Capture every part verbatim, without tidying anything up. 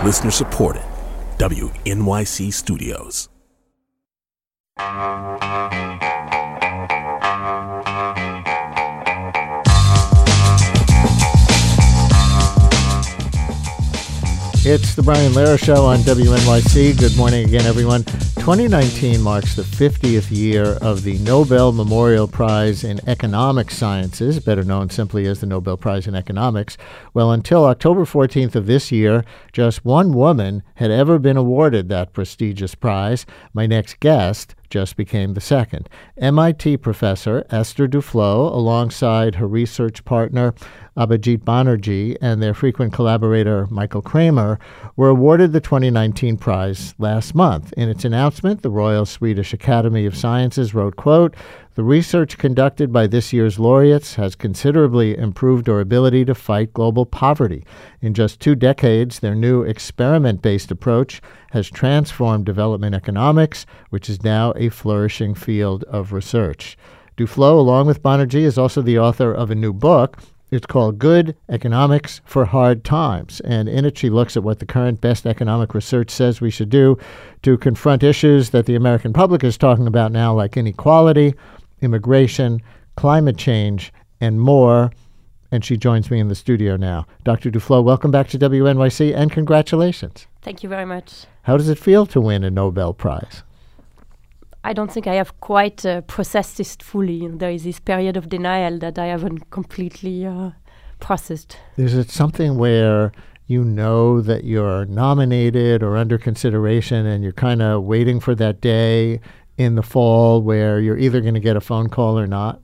Listener supported. W N Y C Studios. It's the Brian Lehrer Show on W N Y C. Good morning again, everyone. twenty nineteen marks the fiftieth year of the Nobel Memorial Prize in Economic Sciences, better known simply as the Nobel Prize in Economics. Well, until October fourteenth of this year, just one woman had ever been awarded that prestigious prize. My next guest just became the second. M I T professor Esther Duflo, alongside her research partner Abhijit Banerjee and their frequent collaborator Michael Kramer, were awarded the twenty nineteen prize last month. In its announcement, the Royal Swedish Academy of Sciences wrote, quote, "The research conducted by this year's laureates has considerably improved our ability to fight global poverty. In just two decades, their new experiment-based approach has transformed development economics, which is now a flourishing field of research." Duflo, along with Banerjee, is also the author of a new book. It's called Good Economics for Hard Times, and in it she looks at what the current best economic research says we should do to confront issues that the American public is talking about now, like inequality, immigration, climate change, and more. And she joins me in the studio now. Doctor Duflo, welcome back to W N Y C, and congratulations. Thank you very much. How does it feel to win a Nobel Prize? I don't think I have quite uh, processed this fully. There is this period of denial that I haven't completely uh, processed. Is it something where you know that you're nominated or under consideration and you're kind of waiting for that day in the fall where you're either going to get a phone call or not?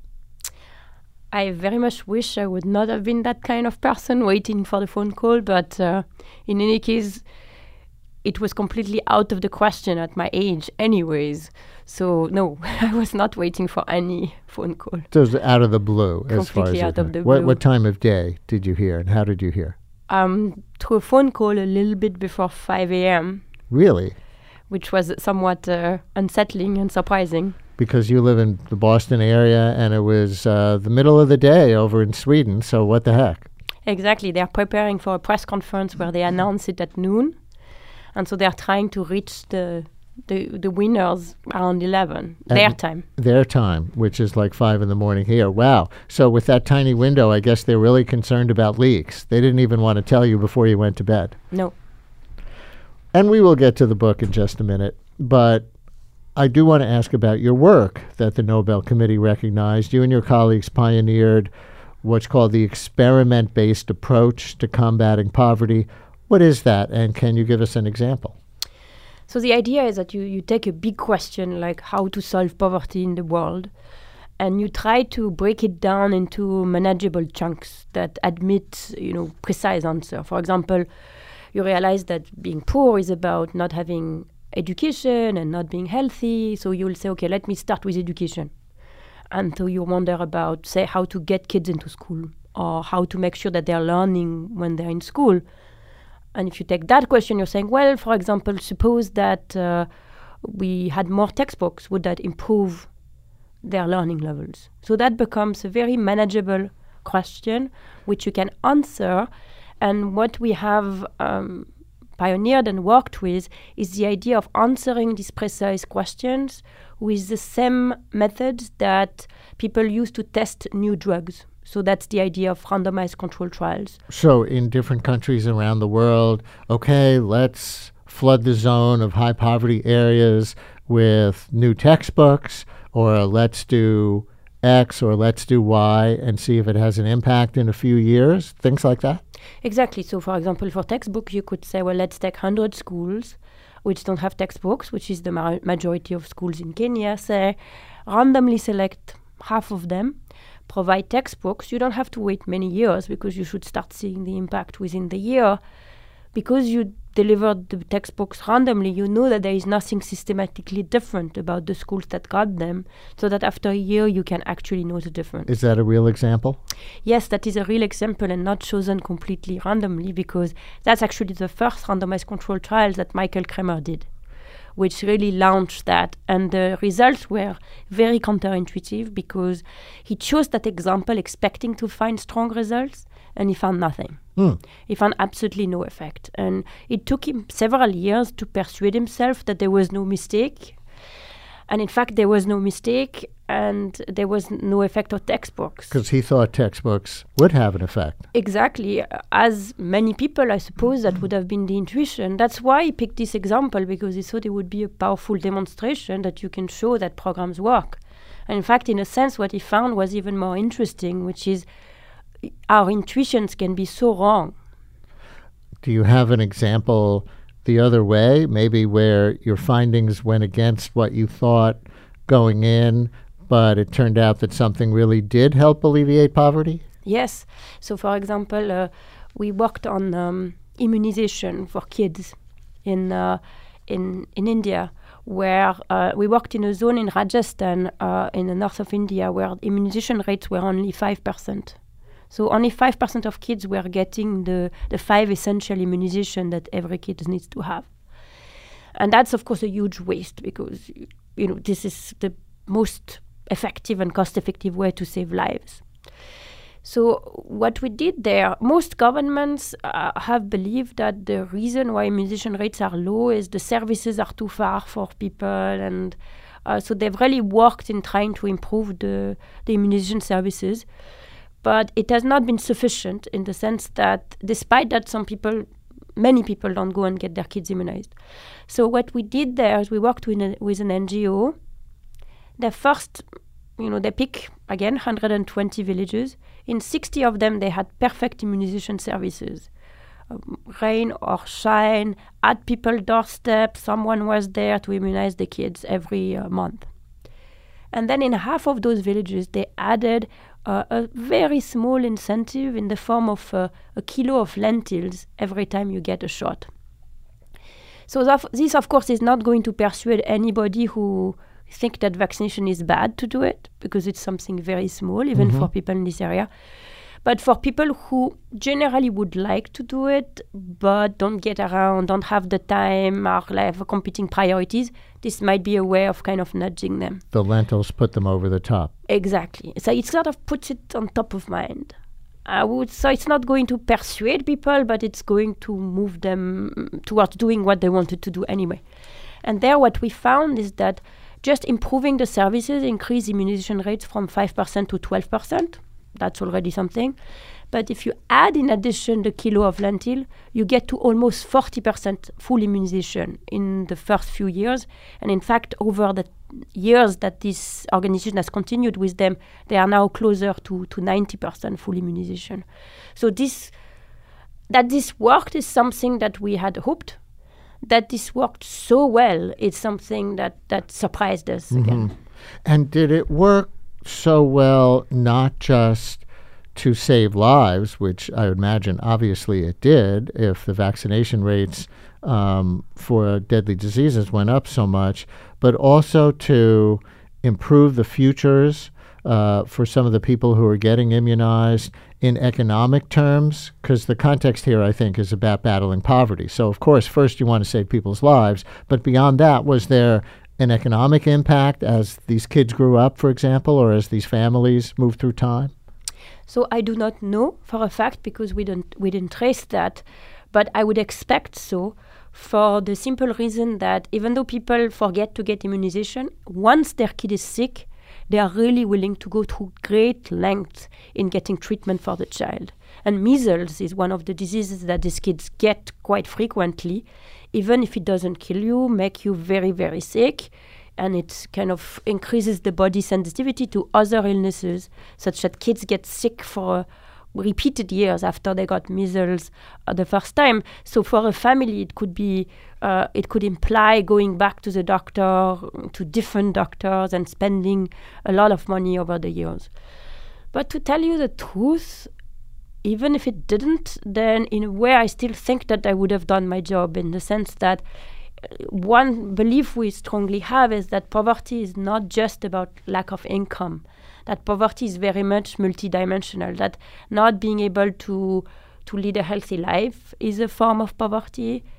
I very much wish I would not have been that kind of person waiting for the phone call, but uh, in any case, it was completely out of the question at my age anyways. So, no, I was not waiting for any phone call. So it was out of the blue, as far as Completely out of the what, blue. what time of day did you hear, and how did you hear? Um, through a phone call a little bit before five a.m., Really? which was somewhat uh, unsettling and surprising. Because you live in the Boston area, and it was uh, the middle of the day over in Sweden, so what the heck? Exactly. They're preparing for a press conference where they announce it at noon. And so they're trying to reach the the, the winners around eleven, At their time. Their time, which is like five in the morning here. Wow. So with that tiny window, I guess they're really concerned about leaks. They didn't even want to tell you before you went to bed. No. And we will get to the book in just a minute. But I do want to ask about your work that the Nobel Committee recognized. You and your colleagues pioneered what's called the experiment-based approach to combating poverty. What is that, and can you give us an example? So the idea is that you, you take a big question like how to solve poverty in the world, and you try to break it down into manageable chunks that admit, you know, precise answer. For example, you realize that being poor is about not having education and not being healthy. So you'll say, okay, let me start with education. And so you wonder about, say, how to get kids into school or how to make sure that they're learning when they're in school. And if you take that question, you're saying, well, for example, suppose that uh, we had more textbooks. Would that improve their learning levels? So that becomes a very manageable question, which you can answer. And what we have um, pioneered and worked with is the idea of answering these precise questions with the same methods that people use to test new drugs. So that's the idea of randomized controlled trials. So in different countries around the world, okay, let's flood the zone of high poverty areas with new textbooks, or let's do X or let's do Y and see if it has an impact in a few years, things like that? Exactly. So for example, for textbooks, you could say, well, let's take one hundred schools which don't have textbooks, which is the ma- majority of schools in Kenya, say, randomly select half of them, provide textbooks. You don't have to wait many years because you should start seeing the impact within the year. Because you delivered the textbooks randomly, you know that there is nothing systematically different about the schools that got them, so that after a year you can actually know the difference. Is that a real example? Yes, that is a real example and not chosen completely randomly, because that's actually the first randomized control trials that Michael Kramer did, which really launched that. And the results were very counterintuitive because he chose that example expecting to find strong results, and he found nothing. Hmm. He found absolutely no effect. And it took him several years to persuade himself that there was no mistake. And in fact, there was no mistake, and there was no effect of textbooks. Because he thought textbooks would have an effect. Exactly. As many people, I suppose, that would have been the intuition. That's why he picked this example, because he thought it would be a powerful demonstration that you can show that programs work. And in fact, in a sense, what he found was even more interesting, which is our intuitions can be so wrong. Do you have an example the other way, maybe where your findings went against what you thought going in, but it turned out that something really did help alleviate poverty? Yes. So, for example, uh, we worked on um, immunization for kids in uh, in in India, where uh, we worked in a zone in Rajasthan, uh, in the north of India, where immunization rates were only five percent. So only five percent of kids were getting the, the five essential immunization that every kid needs to have. And that's, of course, a huge waste because, you know, this is the most effective and cost-effective way to save lives. So what we did there, most governments uh, have believed that the reason why immunization rates are low is the services are too far for people, and uh, so they've really worked in trying to improve the, the immunization services. But it has not been sufficient in the sense that despite that some people, many people don't go and get their kids immunized. So what we did there is we worked with, a, with an N G O. The first, you know, they pick, again, one hundred twenty villages. In sixty of them, they had perfect immunization services. Um, rain or shine, at people's doorstep, someone was there to immunize the kids every uh, month. And then in half of those villages, they added Uh, a very small incentive in the form of uh, a kilo of lentils every time you get a shot. So th- this, of course, is not going to persuade anybody who think that vaccination is bad to do it, because it's something very small, even mm-hmm. for people in this area. But for people who generally would like to do it, but don't get around, don't have the time, or have competing priorities, this might be a way of kind of nudging them. The lentils put them over the top. Exactly. So it sort of puts it on top of mind. I would so it's not going to persuade people, but it's going to move them towards doing what they wanted to do anyway. And there what we found is that just improving the services increased immunization rates from five percent to twelve percent. That's already something. But if you add in addition the kilo of lentil, you get to almost forty percent full immunization in the first few years. And in fact, over the years that this organization has continued with them, they are now closer to, to ninety percent full immunization. So this that this worked is something that we had hoped. That this worked so well is something that, that surprised us mm-hmm. again. And did it work so well not just to save lives, which I would imagine obviously it did if the vaccination rates um, for deadly diseases went up so much, but also to improve the futures uh, for some of the people who are getting immunized in economic terms? Because the context here, I think, is about battling poverty. So, of course, first you want to save people's lives, but beyond that, was there an economic impact as these kids grew up, for example, or as these families moved through time? So I do not know for a fact because we don't we didn't trace that, but I would expect so, for the simple reason that even though people forget to get immunization, once their kid is sick, they are really willing to go through great lengths in getting treatment for the child. And measles is one of the diseases that these kids get quite frequently, even if it doesn't kill you, make you very, very sick. And it kind of increases the body sensitivity to other illnesses, such that kids get sick for repeated years after they got measles uh, the first time. So for a family, it could be, uh, it could imply going back to the doctor, to different doctors, and spending a lot of money over the years. But to tell you the truth, even if it didn't, then in a way I still think that I would have done my job, in the sense that one belief we strongly have is that poverty is not just about lack of income, that poverty is very much multidimensional, that not being able to to lead a healthy life is a form of poverty,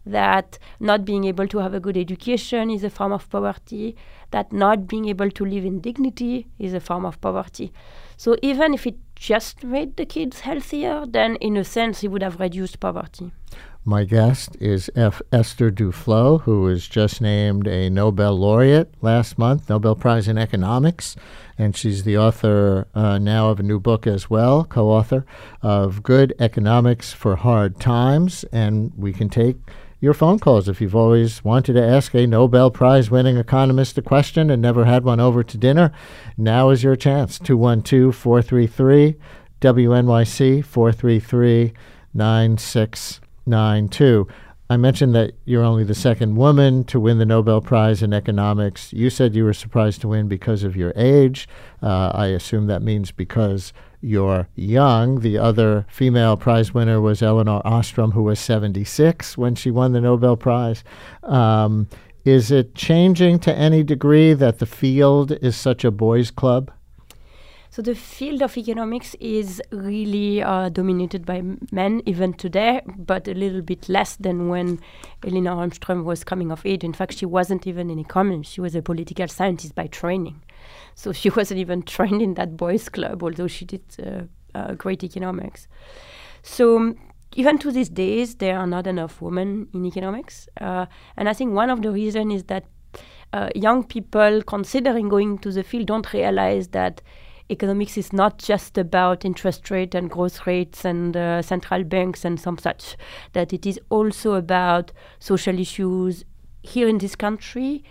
that not being able to have a good education is a form of poverty, that not being able to live in dignity is a form of poverty. So even if it just made the kids healthier, then in a sense it would have reduced poverty. My guest is F. Esther Duflo, who was just named a Nobel laureate last month, Nobel Prize in Economics, and she's the author uh, now of a new book as well, co-author of Good Economics for Hard Times. And we can take your phone calls if you've always wanted to ask a Nobel Prize-winning economist a question and never had one over to dinner. Now is your chance. two one two, four three three, W N Y C, four three three, nine six nine two. I mentioned that you're only the second woman to win the Nobel Prize in Economics. You said you were surprised to win because of your age. Uh, I assume that means because you're young. The other female prize winner was Elinor Ostrom, who was seventy-six when she won the Nobel Prize. Um, is it changing to any degree that the field is such a boys' club? So the field of economics is really uh, dominated by men even today, but a little bit less than when Elinor Ostrom was coming of age. In fact, she wasn't even in economics. She was a political scientist by training. So she wasn't even trained in that boys' club, although she did uh, uh, great economics. So um, even to these days, there are not enough women in economics. Uh, and I think one of the reasons is that uh, young people considering going to the field don't realize that economics is not just about interest rate and growth rates and uh, central banks and some such, that it is also about social issues here in this country,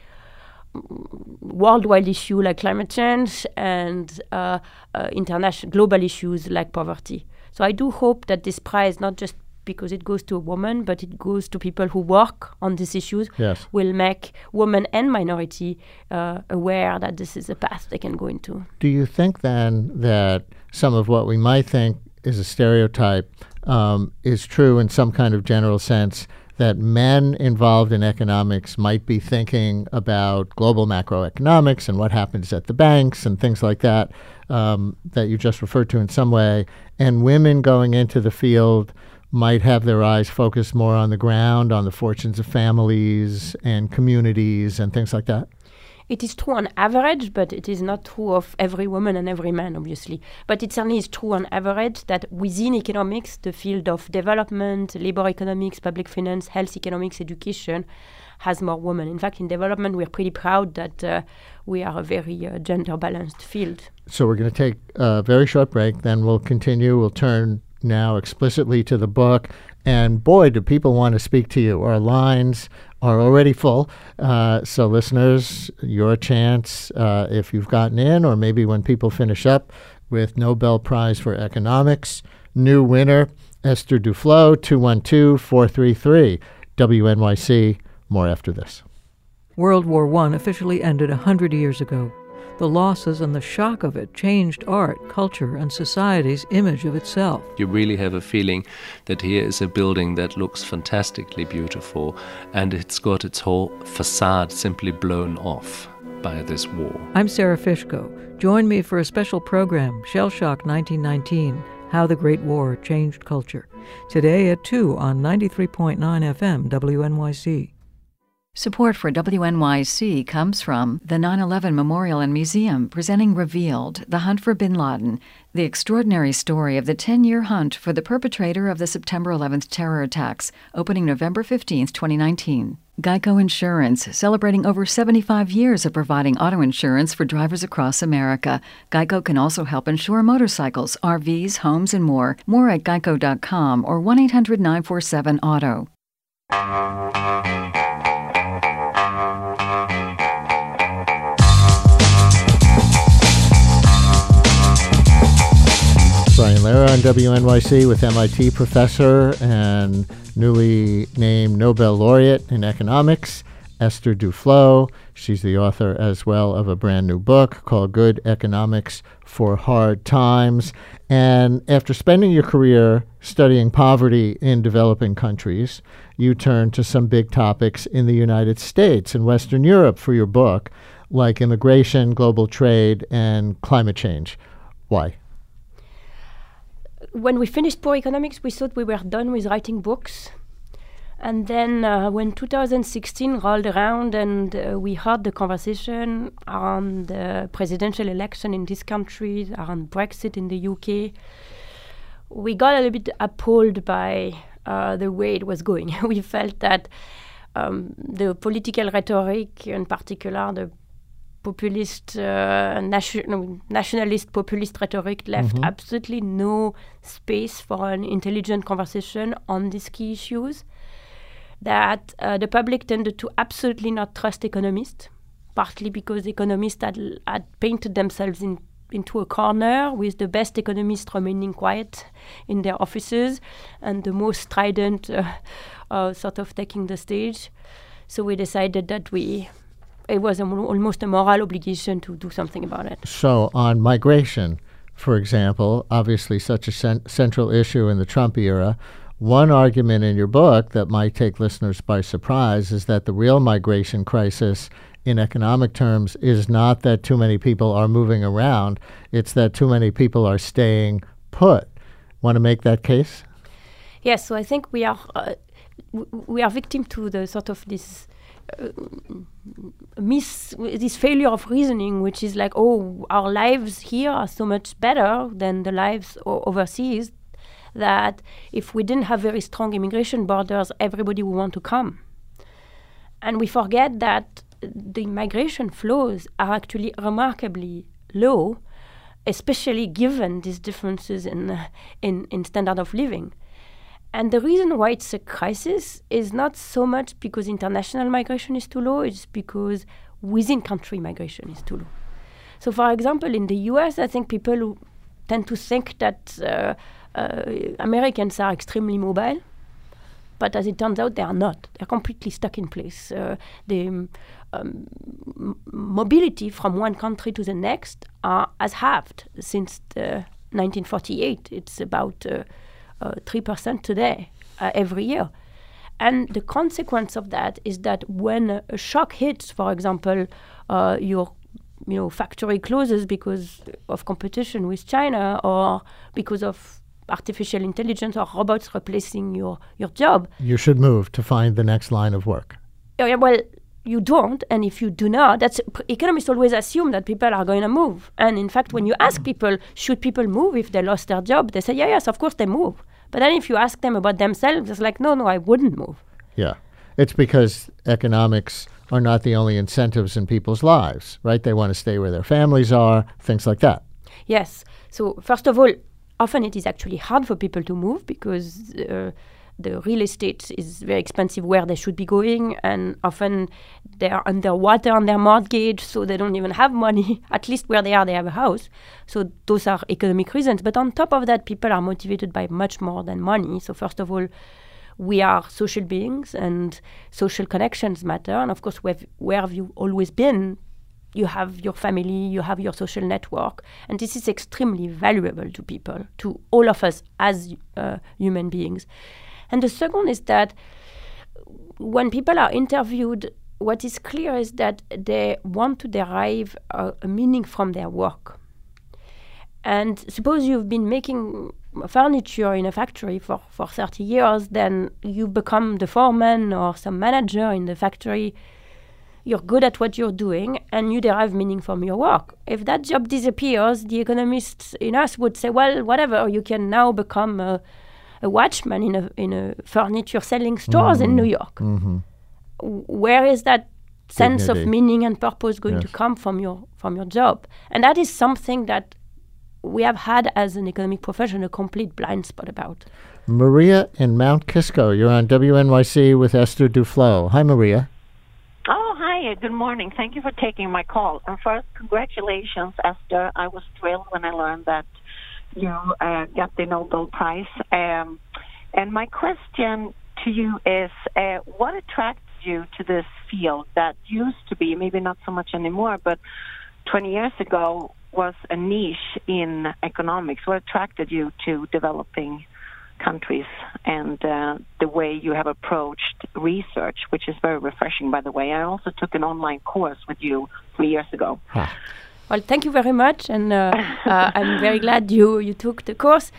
worldwide issues like climate change, and uh, uh, international global issues like poverty. So I do hope that this prize, not just because it goes to a woman, but it goes to people who work on these issues, yes, will make women and minority uh, aware that this is a path they can go into. Do you think then that some of what we might think is a stereotype um, is true in some kind of general sense, that men involved in economics might be thinking about global macroeconomics and what happens at the banks and things like that, um, that you just referred to in some way, and women going into the field might have their eyes focused more on the ground, on the fortunes of families and communities and things like that? It is true on average, but it is not true of every woman and every man, obviously. But it certainly is true on average that within economics, the field of development, labor economics, public finance, health economics, education has more women. In fact, in development, we're pretty proud that uh, we are a very uh, gender-balanced field. So we're going to take a very short break, then we'll continue. We'll turn now explicitly to the book. And boy, do people want to speak to you. Our lines are already full. Uh, so listeners, your chance, uh, if you've gotten in, or maybe when people finish up with Nobel Prize for Economics, new winner, Esther Duflo, two one two, four three three, W N Y C. More after this. World War One officially ended one hundred years ago. The losses and the shock of it changed art, culture, and society's image of itself. You really have a feeling that here is a building that looks fantastically beautiful, and it's got its whole facade simply blown off by this war. I'm Sarah Fishko. Join me for a special program, Shell Shock nineteen nineteen, How the Great War Changed Culture. Today at two on ninety-three point nine F M W N Y C. Support for W N Y C comes from the nine eleven Memorial and Museum, presenting Revealed, The Hunt for Bin Laden, the extraordinary story of the ten-year hunt for the perpetrator of the September eleventh terror attacks, opening November fifteenth, twenty nineteen. Geico Insurance, celebrating over seventy-five years of providing auto insurance for drivers across America. Geico can also help insure motorcycles, R Vs, homes, and more. More at geico dot com or one eight hundred nine four seven auto. Brian Lehrer on W N Y C with M I T professor and newly named Nobel laureate in economics, Esther Duflo. She's the author as well of a brand new book called Good Economics for Hard Times. And after spending your career studying poverty in developing countries, you turned to some big topics in the United States and Western Europe for your book, like immigration, global trade, and climate change. Why? When we finished Poor Economics, we thought we were done with writing books. And then uh, when two thousand sixteen rolled around and uh, we heard the conversation on the presidential election in this country, on Brexit in the U K, we got a little bit appalled by uh, the way it was going. We felt that um, the political rhetoric, in particular the populist, uh, nation- nationalist populist rhetoric, left mm-hmm. absolutely no space for an intelligent conversation on these key issues. That uh, the public tended to absolutely not trust economists, partly because economists had, had painted themselves in, into a corner, with the best economists remaining quiet in their offices and the most strident uh, uh, sort of taking the stage. So we decided that we it was a, almost a moral obligation to do something about it. So on migration, for example, obviously such a cen- central issue in the Trump era, one argument in your book that might take listeners by surprise is that the real migration crisis in economic terms is not that too many people are moving around, it's that too many people are staying put. Want to make that case? Yes, so I think we are uh, w- we are victim to the sort of this uh, miss, this failure of reasoning, which is like, oh, our lives here are so much better than the lives o- overseas, that if we didn't have very strong immigration borders, everybody would want to come. And we forget that the migration flows are actually remarkably low, especially given these differences in, uh, in, in standard of living. And the reason why it's a crisis is not so much because international migration is too low, it's because within-country migration is too low. So, for example, in the U S, I think people who tend to think that uh, Uh, Americans are extremely mobile, but as it turns out, they are not. They're completely stuck in place. Uh, the um, m- mobility from one country to the next uh, has halved since the nineteen forty-eight. It's about uh, uh, three percent today, uh, every year. And the consequence of that is that when a, a shock hits, for example, uh, your you know, factory closes because of competition with China, or because of artificial intelligence or robots replacing your, your job. You should move to find the next line of work. Oh, yeah, well, you don't, and if you do not, that's economists always assume that people are going to move. And in fact, when you ask people, should people move if they lost their job, they say, yeah, yes, of course they move. But then if you ask them about themselves, it's like, no, no, I wouldn't move. Yeah. It's because economics are not the only incentives in people's lives, right? They want to stay where their families are, things like that. Yes. So first of all, often it is actually hard for people to move because uh, the real estate is very expensive where they should be going, and often they are underwater on their mortgage, so they don't even have money. At least where they are, they have a house. So those are economic reasons. But on top of that, people are motivated by much more than money. So first of all, we are social beings, and social connections matter. And of course, where, where have you always been? You have your family, you have your social network. And this is extremely valuable to people, to all of us as uh, human beings. And the second is that when people are interviewed, what is clear is that they want to derive a, a meaning from their work. And suppose you've been making furniture in a factory for, for thirty years, then you become the foreman or some manager in the factory. You're good at what you're doing, and you derive meaning from your work. If that job disappears, the economists in us would say, well, whatever, you can now become a, a watchman in a in a furniture selling stores mm-hmm. in New York. Mm-hmm. Where is that sense Dignity. of meaning and purpose going yes. to come from your from your job? And that is something that we have had as an economic profession a complete blind spot about. Maria in Mount Kisco, you're on W N Y C with Esther Duflo. Hi, Maria. Oh, hi. Good morning. Thank you for taking my call. And first, congratulations, Esther. I was thrilled when I learned that you uh, got the Nobel Prize. Um, and my question to you is, uh, what attracted you to this field that used to be, maybe not so much anymore, but twenty years ago was a niche in economics? What attracted you to developing countries and uh, the way you have approached research, which is very refreshing, by the way? I also took an online course with you three years ago. Well, thank you very much, and uh, uh, I'm very glad you, you took the course.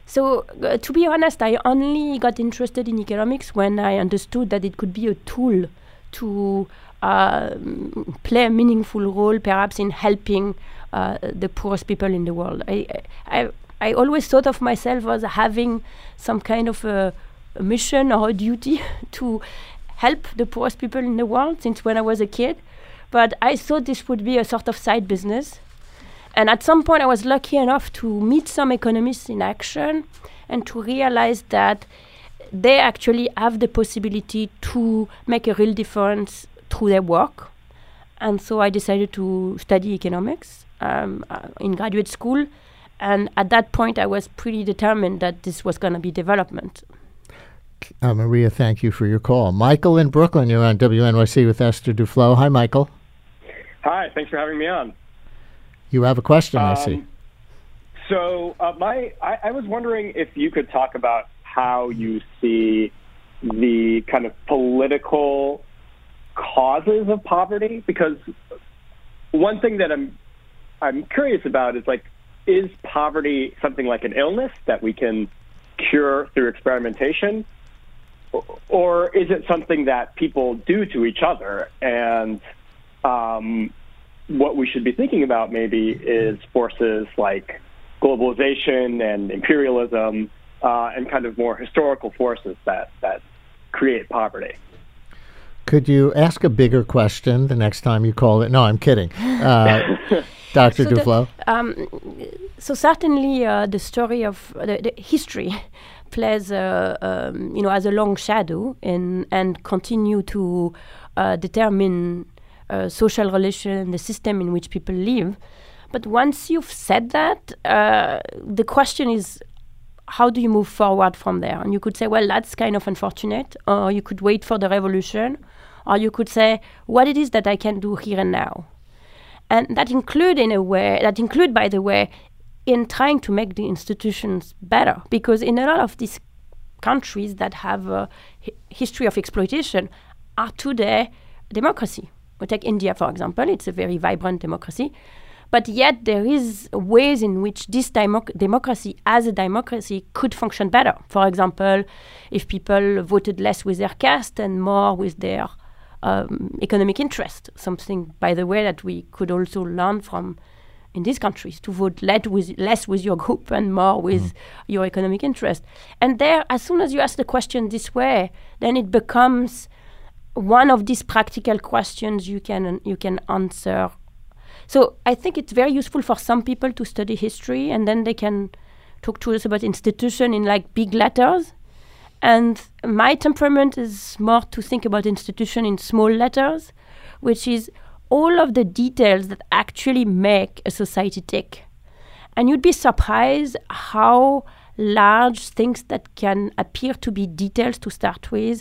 So uh, to be honest, I only got interested in economics when I understood that it could be a tool to uh, play a meaningful role, perhaps in helping uh, the poorest people in the world. I, I I always thought of myself as having some kind of a, a mission or a duty to help the poorest people in the world since when I was a kid. But I thought this would be a sort of side business. And at some point I was lucky enough to meet some economists in action and to realize that they actually have the possibility to make a real difference through their work. And so I decided to study economics um, uh, in graduate school. And at that point, I was pretty determined that this was going to be development. Uh, Maria, thank you for your call. Michael in Brooklyn, you're on W N Y C with Esther Duflo. Hi, Michael. Hi, thanks for having me on. You have a question, um, I see. So uh, my, I, I was wondering if you could talk about how you see the kind of political causes of poverty, because one thing that I'm I'm curious about is, like, is poverty something like an illness that we can cure through experimentation? Or is it something that people do to each other? And um, what we should be thinking about maybe is forces like globalization and imperialism uh, and kind of more historical forces that, that create poverty. Could you ask a bigger question the next time you call it? No, I'm kidding. Uh, Doctor So Duflo? The, um, so certainly uh, the story of uh, the, the history plays, uh, um, you know, as a long shadow in, and continue to uh, determine uh, social relations and the system in which people live. But once you've said that, uh, the question is, how do you move forward from there? And you could say, well, that's kind of unfortunate, or you could wait for the revolution, or you could say, what it is that I can do here and now. And that include, in a way, that include, by the way, in trying to make the institutions better. Because in a lot of these countries that have a hi- history of exploitation are today democracy. We take India, for example. It's a very vibrant democracy. But yet there is ways in which this democ- democracy, as a democracy, could function better. For example, if people voted less with their caste and more with their Um, economic interest, something, by the way, that we could also learn from in these countries, to vote less with, less with your group and more with mm. your economic interest. And there, as soon as you ask the question this way, then it becomes one of these practical questions you can you can answer. So I think it's very useful for some people to study history, and then they can talk to us about institution in like big letters. And my temperament is more to think about institution in small letters, which is all of the details that actually make a society tick. And you'd be surprised how large things that can appear to be details to start with,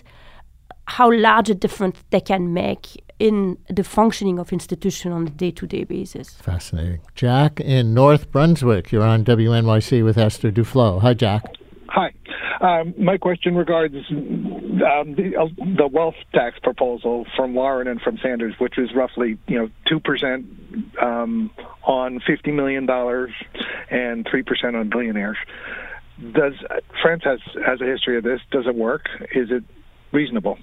how large a difference they can make in the functioning of institution on a day-to-day basis. Fascinating. Jack in North Brunswick, you're on W N Y C with Esther Duflo. Hi, Jack. Hi. Um, my question regards um, the, uh, the wealth tax proposal from Warren and from Sanders, which is roughly, you know, two percent um, on fifty million dollars and three percent on billionaires. Does uh, France has, has a history of this. Does it work? Is it reasonable?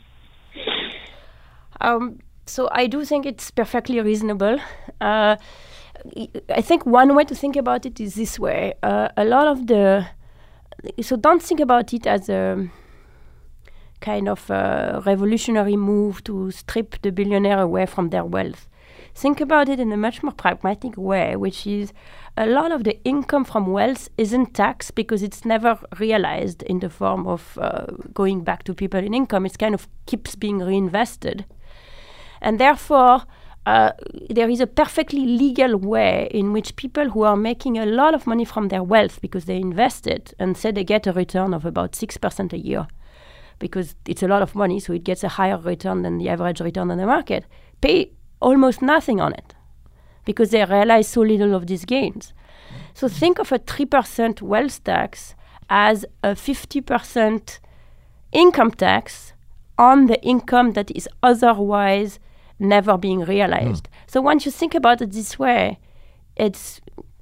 Um, so I do think it's perfectly reasonable. Uh, I think one way to think about it is this way. Uh, a lot of the So don't think about it as a kind of a revolutionary move to strip the billionaire away from their wealth. Think about it in a much more pragmatic way, which is a lot of the income from wealth isn't taxed because it's never realized in the form of uh, going back to people in income. It kind of keeps being reinvested. And therefore, Uh, there is a perfectly legal way in which people who are making a lot of money from their wealth because they invested and say they get a return of about six percent a year because it's a lot of money, so it gets a higher return than the average return on the market, pay almost nothing on it because they realize so little of these gains. So think of a three percent wealth tax as a fifty percent income tax on the income that is otherwise never being realized. Mm. So once you think about it this way, it's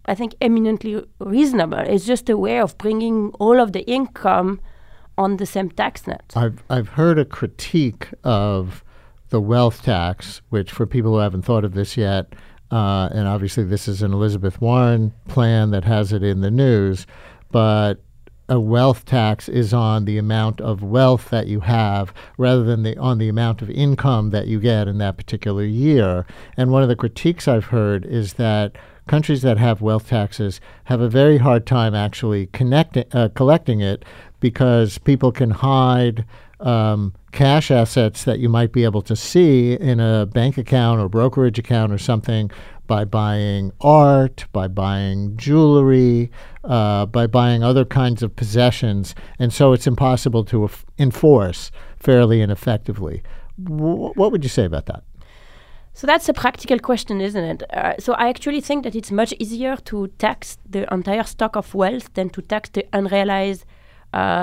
I think, eminently reasonable. It's just a way of bringing all of the income on the same tax net. I've I've heard a critique of the wealth tax, which for people who haven't thought of this yet, uh, and obviously this is an Elizabeth Warren plan that has it in the news, but a wealth tax is on the amount of wealth that you have rather than the on the amount of income that you get in that particular year. And one of the critiques I've heard is that countries that have wealth taxes have a very hard time actually connecting, uh, collecting it because people can hide um, cash assets that you might be able to see in a bank account or brokerage account or something by buying art, by buying jewelry, uh, by buying other kinds of possessions. And so it's impossible to af- enforce fairly and effectively. W- what would you say about that? So that's a practical question, isn't it? Uh, so I actually think that it's much easier to tax the entire stock of wealth than to tax the unrealized uh, uh,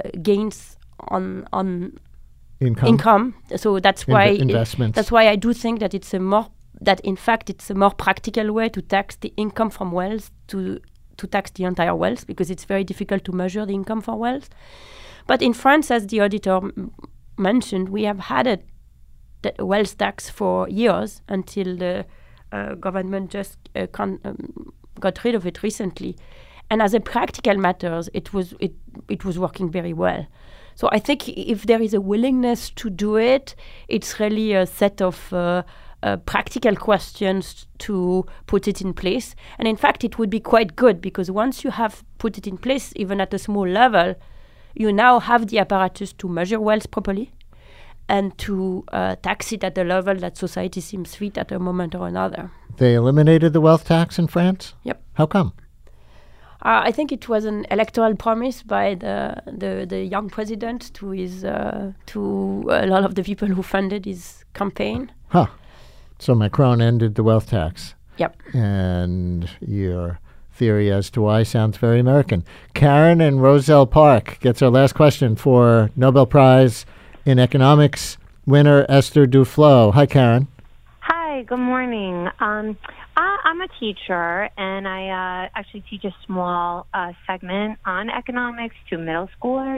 gains on on income. income. So that's why Inve- investments. It, that's why I do think that it's a more that in fact it's a more practical way to tax the income from wealth to to tax the entire wealth, because it's very difficult to measure the income for wealth. But in France, as the auditor m- mentioned, we have had a t- wealth tax for years until the uh, government just uh, con- um, got rid of it recently. And as a practical matters, it was it it was working very well. So I think if there is a willingness to do it, it's really a set of uh, uh, practical questions to put it in place. And in fact, it would be quite good, because once you have put it in place, even at a small level, you now have the apparatus to measure wealth properly and to uh, tax it at the level that society seems fit at a moment or another. They eliminated the wealth tax in France? Yep. How come? Uh, I think it was an electoral promise by the the, the young president to his uh, to a lot of the people who funded his campaign. Huh. So Macron ended the wealth tax. Yep. And your theory as to why sounds very American. Karen in Roselle Park gets our last question for Nobel Prize in Economics winner Esther Duflo. Hi, Karen. Hi, good morning. Um, I, I'm a teacher, and I uh, actually teach a small uh, segment on economics to middle schoolers.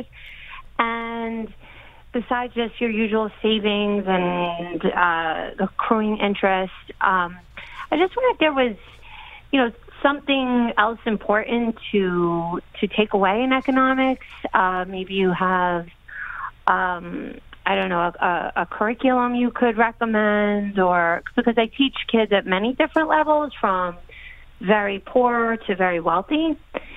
And besides just your usual savings and uh, accruing interest, um, I just wondered if there was, you know, something else important to to take away in economics. Uh, maybe you have, um, I don't know, a, a curriculum you could recommend, or because I teach kids at many different levels, from very poor to very wealthy,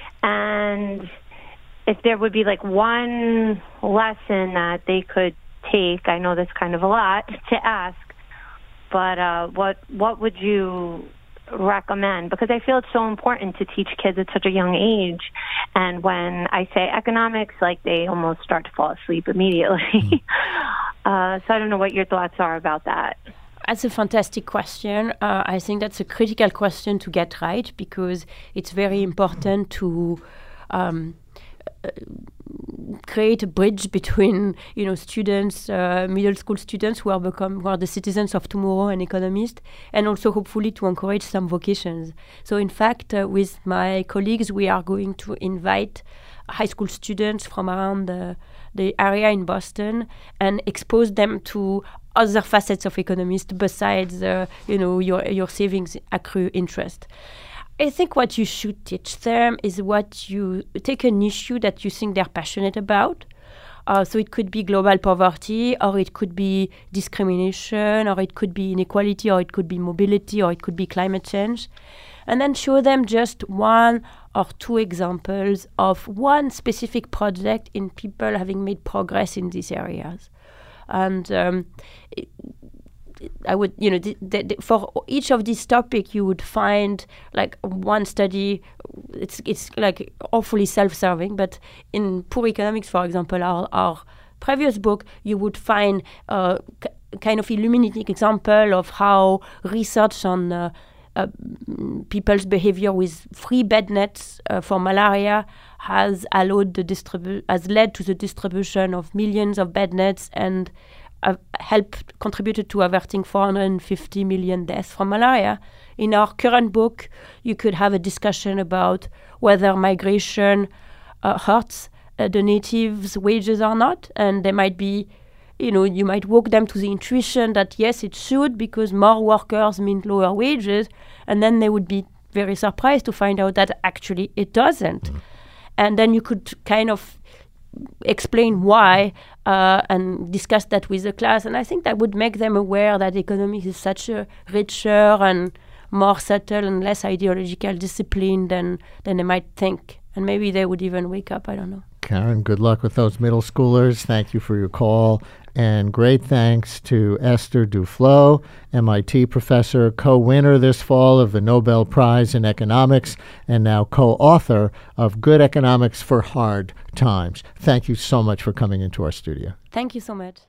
and if there would be like one lesson that they could take, I know that's kind of a lot to ask, but uh, what what would you recommend? Because I feel it's so important to teach kids at such a young age, and when I say economics, like, they almost start to fall asleep immediately. uh, so I don't know what your thoughts are about that. That's a fantastic question. Uh, I think that's a critical question to get right, because it's very important to um, uh, create a bridge between, you know, students, uh, middle school students who are become who are the citizens of tomorrow and economists, and also hopefully to encourage some vocations. So in fact, uh, with my colleagues, we are going to invite high school students from around the, the area in Boston and expose them to other facets of economists besides, uh, you know, your your savings accrue interest. I think what you should teach them is what you take an issue that you think they're passionate about. Uh, so it could be global poverty, or it could be discrimination, or it could be inequality, or it could be mobility, or it could be climate change. And then show them just one or two examples of one specific project in people having made progress in these areas. And um, it, I would, you know, th- th- th- for each of these topics, you would find like one study. It's it's like awfully self-serving, but in Poor Economics, for example, our, our previous book, you would find a uh, k- kind of illuminating example of how research on uh, uh, people's behavior with free bed nets uh, for malaria has allowed the distribu- has led to the distribution of millions of bed nets and uh, helped, contributed to averting four hundred fifty million deaths from malaria. In our current book, you could have a discussion about whether migration uh, hurts uh, the natives' wages or not, and there might be, you know, you might walk them to the intuition that yes, it should, because more workers mean lower wages, and then they would be very surprised to find out that actually it doesn't. Mm. And then you could kind of explain why uh, and discuss that with the class. And I think that would make them aware that economics is such a richer and more subtle and less ideological discipline than, than they might think. And maybe they would even wake up, I don't know. Karen, good luck with those middle schoolers. Thank you for your call. And great thanks to Esther Duflo, M I T professor, co-winner this fall of the Nobel Prize in Economics, and now co-author of Good Economics for Hard Times. Thank you so much for coming into our studio. Thank you so much.